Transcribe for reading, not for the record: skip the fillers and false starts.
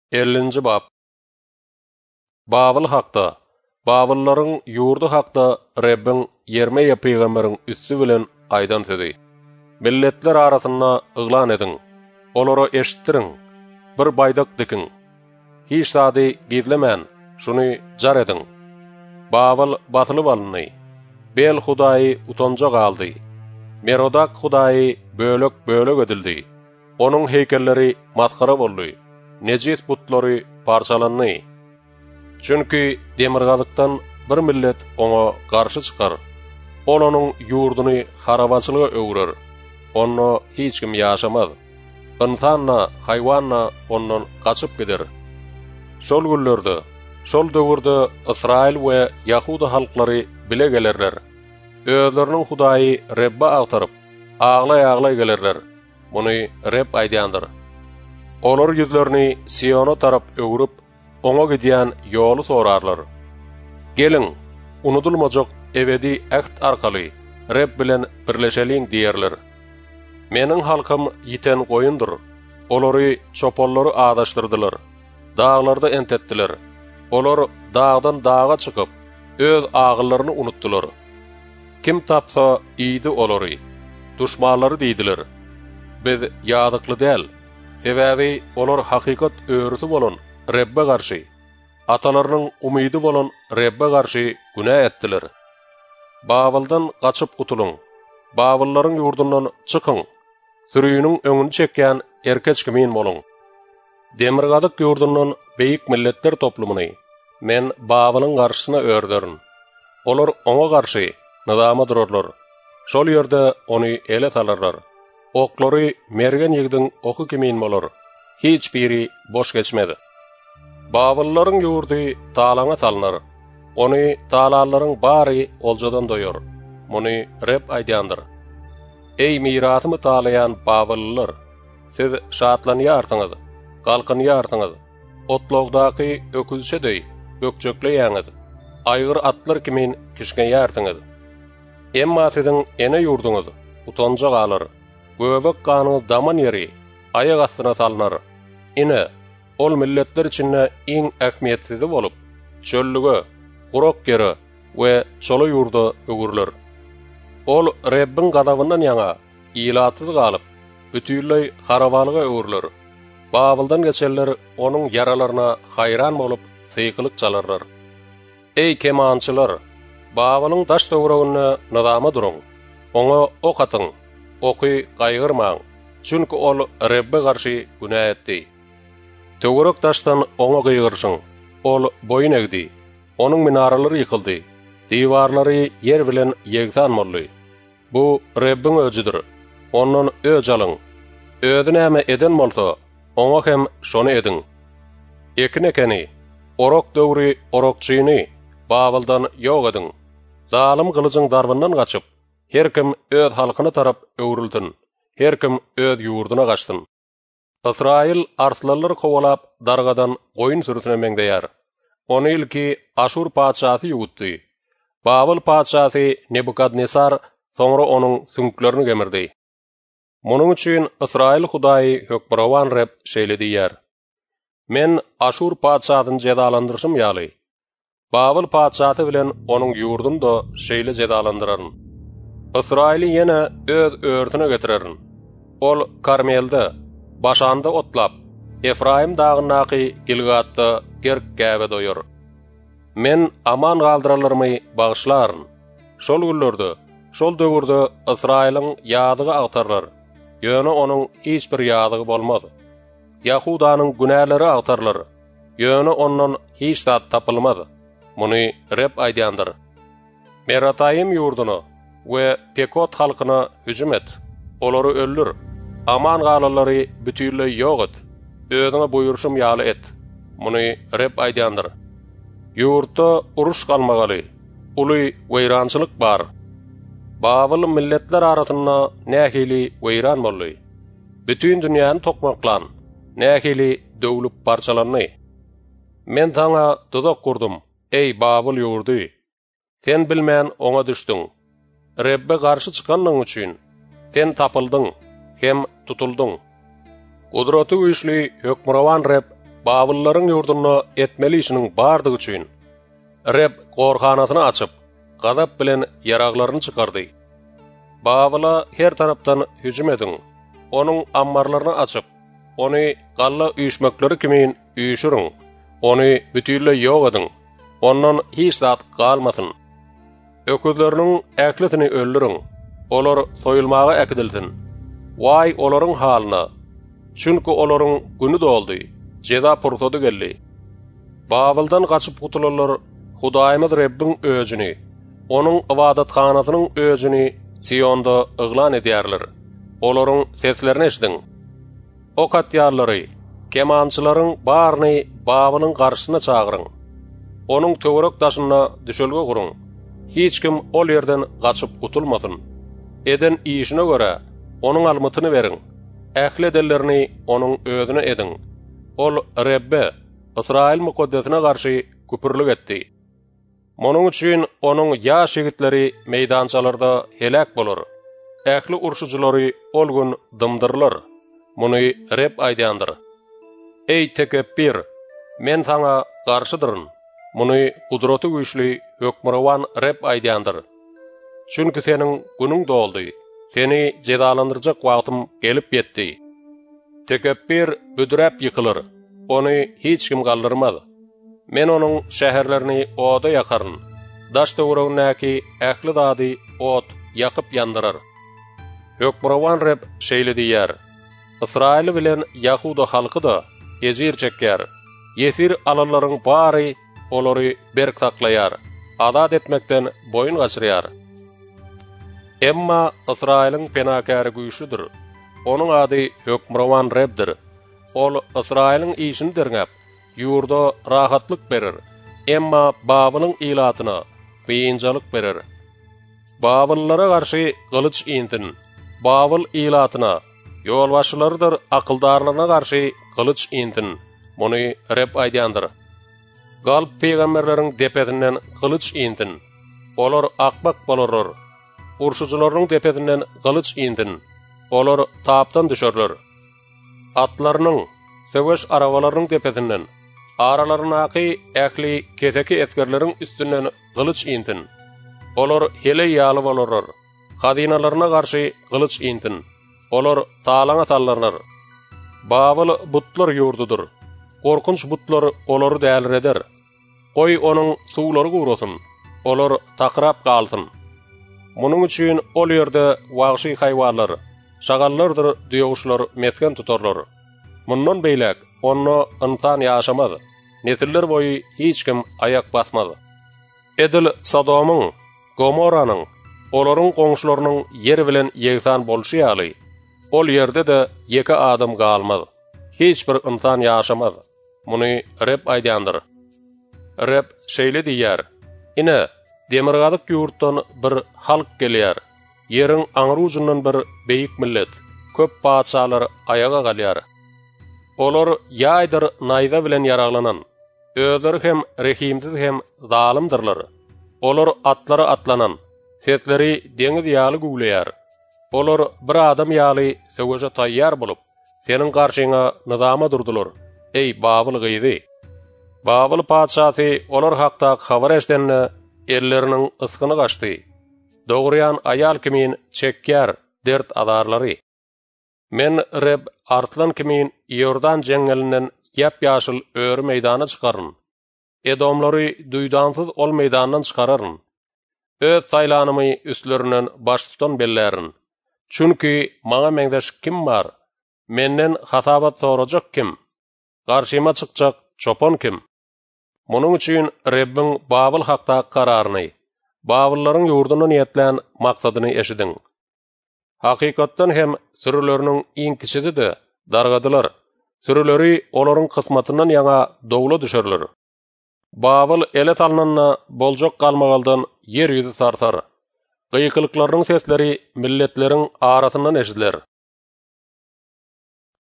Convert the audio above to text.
50-nji bab. Babil hakda, babillaryň ýurdu hakda Rebbin Yermeýa peýgamberiň üstü bilen aýdan sözi. Milletler arasynda yglan ediň, olara eşitdirin, bir baýdak dikin. Hiç sady gizlemän, şuny jar ediň. Babil batylyp alındy. Bel Hudaýy utanjak aldy. Merodak Hudaýy bölek edildi. Onuň heykelleri maskara boldy. Nejis butlary parçalandy. Çünki demirgazykdan bir millet oňa garşy çykar. Ol onuň ýurduny harabaçylyga öwrer. Onu hiç kim ýaşamaz. İnsanna, haýwanna ondan gaçyp gider. Şol günlerde, şol döwürde Israil we Yahuda halklary bile gelerler. Özleriniň Hudaýy Rebbe agtaryp, aglay gelerler. Muny Reb aýdýandyr. Olar ýüzlerini Siona tarap öwrüp, oňa gidýän ýoly sorarlar. Gelin, unutulmajak ebedi akt arkaly Reb bilen birleşeliň diýerler. Meniň halkym ýiten goýundur. Olary çopallary adaşdyrdylar. Dağlarda entetdiler. Olar dağdan dağa çykyp, öz agyllaryny unutdular. Kim tapsa iydi olary. Duşmanlary diýdiler. Biz ýadykly däl. Sebäbi olar hakykat öwrüsi bolan Rebbe garşy, atalarynyň umydy bolan Rebbe garşy günä etdiler. Babildan gaçyp gutulun. Babillaryň ýurdundan çykyn. Sürüýüniň öňüni çekýän erkeç kimin bolun. Demirgazyk ýurdundan beýik milletler toplumyny men Babilyň garşysyna öwrderin. Olar oňa garşy nizama durarlar. Şol ýerde ony ele salarlar. Oklary mergen ýigdiň oky kimin bolar. Hiç biri boş geçmedi. Babillaryň ýurdy talaňa salynar. Ony talalaryň bary oljadan doýar. Muny Reb aýdýandyr. Ey mirasymy talayan Babillar, siz şatlanýarsyňyz, galkynýarsyňyz. Otlogdaky öküzşedey bökçekleýäňiz. Aýgyr atlar kimin kişgenýärsiňiz. Emma siziň ene ýurduňyz utanjak alar. Göbek ganyl daman ýeri aýak astyna salynar. Ine ol milletler içinde iň ähmiýetsizi bolup, çöllüge, gurak ýere we çola ýurda öwürler. Ol Rebbin gadabyndan ýaňa ilatyz galyp, bütünlei harabalyga öwürler. Babildan geçenler onuň yaralaryna haýran bolup, syýkylyk çalarlar. Ey kemançylar, Babilyň daş töweregine nizama duruň. Oňa ok atyň, oky gaýgyrmaň, çünki ol Rebbe garşy günä etdi. Töwerek taşdan oňa gyýgyrşyň. Ol boyun egdi. Onuň minaralary ýykyldy. Diwarlary yer bilen ýegsan boldy. Bu Rebbiň öjüdir. Ondan öj alyň. Özi näme eden bolsa, oňa hem şonu ediň. Ekinekeni, orok döwri orokçyny Babildan ýok ediň. Zalim gylyjyň darbyndan gaçyp, her kim öz halkyny tarap öwrüldin. Her kim öz ýurduna gaçdyn. Israil arslanlar kowalap dargadan goýun sürüsine meňdeýär. Ony ilki Aşur paçasy ýugutdy. Babil paçasy Nebukadnesar soňra onuň süňklerini gemirdi. Munuň üçin Israil Hudaýy hökmrawan Reb şeýle diýär. Men Aşur paçasyny jedalandyrşym ýaly. Babil paçasy bilen onuň ýurdunu da şeýle jedalandyraryn. Israili ýene öz öwrtüne getirerin. Ol Karmelde başanda otlap, Efraim dağınaky Gilgatda gerk gäbe doýar. Men aman galdyralarmy bagyşlaryn. Şol günlerde, şol döwürde Israiliň ýadygy agtarlar. Ýöne onuň hiç bir ýadygy bolmaz. Yahudanyň günäleri agtarlar. Ýöne ondan hiç zat tapylmaz. Muny Reb aýdýandyr. Meratayim ýurduny we Pekot halkyna hüjüm et. Olary öldür. Aman galalary bütünlei ýok et. Özüňe buýurşym ýaly et. Muny Reb aýdýandyr. Ýurtda uruş galmagaly, uly weýrançylyk bar. Babil milletler arasynda nähili weýran boldy. Bütün dünýäni tokmaklan, nähili döwlüp parçalandy. Men taňa tuzak kurdum, ey Babil ýurdy. Sen bilmän oňa düşdüň. Rebbe garşy çykanyň üçin sen tapyldyň, hem tutuldyň. Gudraty güýçli hökmrawan Reb Babılların yurduna etmeli işinin bardığı üçün Reb gorxanasyny açyp, gazap bilen yaraglaryny çykardy. Babyla her tarapdan hüjüm ediň. Onuň ammarlaryny açyp, ony galla üýşmekleri kimin üýşüriň. Ony bütünle ýok ediň. Ondan hiç zat galmasyn. Öküzleriniň äkletini öldüriň. Olar soýulmaga äkdilsin. Vay olaryň halyna. Çünki olaryň güni doldy. Jeza pursady geldi. Babyldan gaçyp gutulanlar Hudaýymyz Rebbin özüni, onuň ibadatxanasynyň özüni Sionda yglan edýärler. Olaryň seslerini eşdiň. O katýarlary, kemançylaryň baryny Babylyň garşysyna çagyryň. Onuň töwerek daşyna düşelge guruň. Hiç kim ol ýerden gaçyp gutulmasyn. Eden işine göre onuň almatyny beriň. Ähli dellerini onuň özüne ediň. Ol Rebbe, Israil mukaddesine garşy küpürlük etdi. Monuň üçin onuň ýaş ýigitleri meýdançalarda helak bolar. Ähli urşujulary ol gün dymdyrlar. Muny Reb aýdýandyr. Ey tekebbir, men saňa garşydyryn. Muny gudraty güýçli hökmrawan Reb aýdýandyr. Çünki seniň günüň doldy. Seni jedalandyrjak wagtym gelip ýetdi. Tekebbir büdräp ýykylar. Ony hiç kim galdyrmaz. Men onuň şäherlerini oda yakaryn. Daş töweregindäki ähli dady ot yakyp ýandyrar. Hökmrawan Reb şeýle diýär. Israil bilen Yahuda halky da ezir çekýär. Yesir alalaryň bary olary berk taklaýar. Adat etmekden boyun gaçyrýar. Emma Israiliň penakary güýçlüdir. Onuň ady Hökmrawan Rebdir. Ol Israiliň işini derňäp ýurda rahatlyk berer. Emma Babylyň ilatyna beýinjalyk berer. Babyllara garşy gylyç iňtin. Babyl ilatyna ýolbaşçylarydyr akyldarlaryna garşy gylyç iňtin. Muny Reb aýdýandyr. Galp peýgamberleriň depetinden gylyç iňtin. Olar akbak bolarlar. Urşujularyň depetinden gylyç iňtin. Olar tapdan düşerler. Atlarynyň, söwüş arabalarynyň depetinden aralarynaky ähli keseki etkerleriň üstünden gylyç iňtin. Olar hele ýaly bolarlar. Hadinalaryna garşy gylyç iňtin. Olar taalaňa tallarlar. Babyl butlar ýurdudyr. Korkunç butlar olary dälir eder. Goý onuň suwlary gurasyn. Olar takrap galsyn. Munuň üçin ol ýerde wagşy haýwanlar, şagallardyr diýowuşlar mesken tutarlar. Mundan beýlek onu insan ýaşamaz. Nesiller boyu hiç kim ayak basmaz. Edil Sodomyň, Gomorranyň, olaryň goňşularynyň yer bilen ýegsan bolşy ýaly. Ol ýerde de ýeke adam galmaz. Hiç bir insan ýaşamaz. Muny Reb aýdýandyr. Reb şeýle diýär. Ine demirgazyk ýurtdan bir halk gelýär. Ýeriň aňry ujundan bir beýik millet, köp paçalar ayaga galýar. Olar ýaýdyr naýda bilen yaraglanan. Özleri hem rehimsiz hem zalimdirler. Olar atlary atlanan, setleri deňiz ýaly gugleýär. Olar bir adam ýaly söwüşe taýýar bolup, seniň garşyňa nizama durdular. Ey Babyl gyzy! Babyl paçasy olar hakda habar eşdenne elleriniň yskyny gaçdy. Dogryan ayal kimin çekýär dert adarlary. Men Reb artlan kimin Ýordan jengelinden ýap-ýaşyl öýri meýdana çykaryn. Edomlary duýdansyz ol meýdandan çykararyn. Öz saýlanymy üstlerinden baş tutan bellärin. Çünki maňa meňdeş kim bar? Menden hasabat sorajak kim? Garşyma çykjak çopan kim? Munuň üçin Rebbin Babyl hakda kararyny, Babyllaryň ýurduna niýetlen maksadyny eşidiň. Hakykatdan hem sürüleriniň iň kiçidi de dargadylar. Sürüleri olaryň kysmatyndan ýaňa dowla düşerler. Babyl ele talnanna boljak galmagaldan yer ýüzi sartar. Gyýkylyklarynyň sesleri milletleriň arasyndan eşidiler.